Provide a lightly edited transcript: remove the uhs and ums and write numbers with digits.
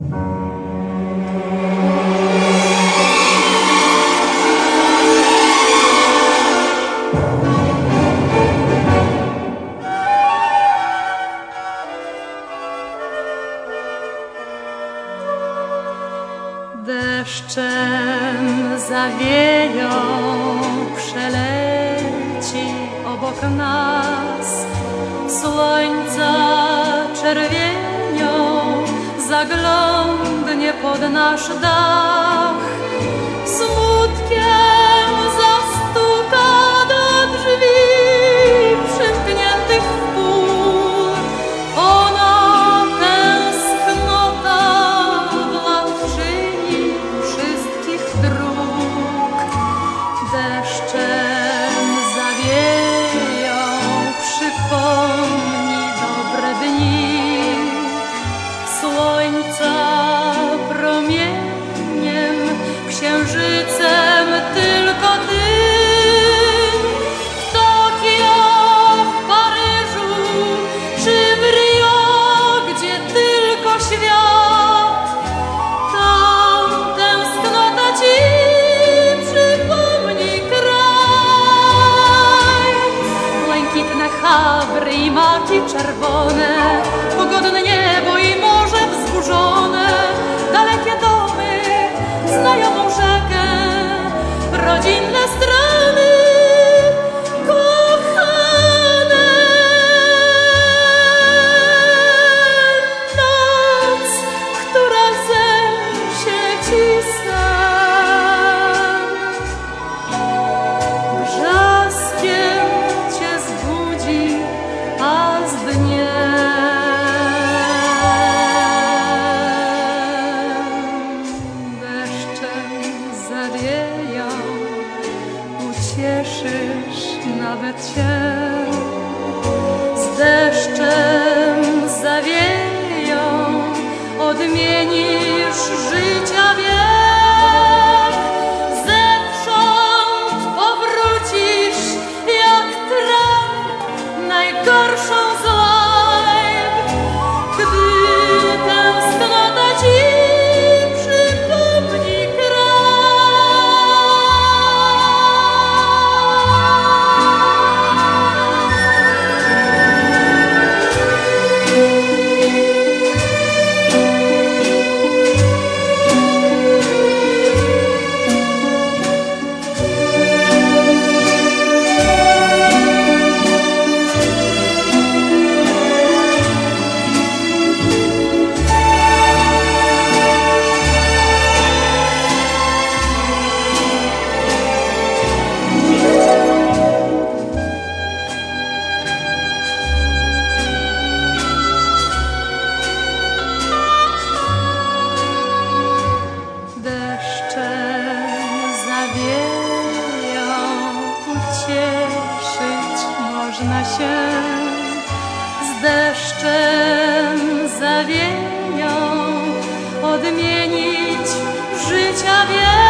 Deszczem zawieją, przeleci obok nas, słońca czerwienią zaglądnie pod nasz dach, smutkiem zastuka do drzwi przymkniętych w pór. Ona tęsknota władczyni wszystkich dróg. Deszczem zawieją, przypomni dobre dni, słońca promieniem, księżycem tylko ty. W Tokio, w Paryżu czy w Rio, gdzie tylko świat, tam tęsknota ci przypomni kraj. Błękitne Chabry i maki czerwone, pogodne niebo i morze wzburzone, dalekie domy, znajomą rzekę, rodzinne strony, kochane. Noc, która zemsie ci sen, brzaskiem cię zbudzi, a z dniem zawieją, ucieszysz nawet się. Z deszczem zawieją, odmienisz życia wiek. Zewsząd powrócisz jak traf najgorszą z lajk, gdy tęsknota ci przypomni można się. Z deszczem zawieją, odmienić życia wiek.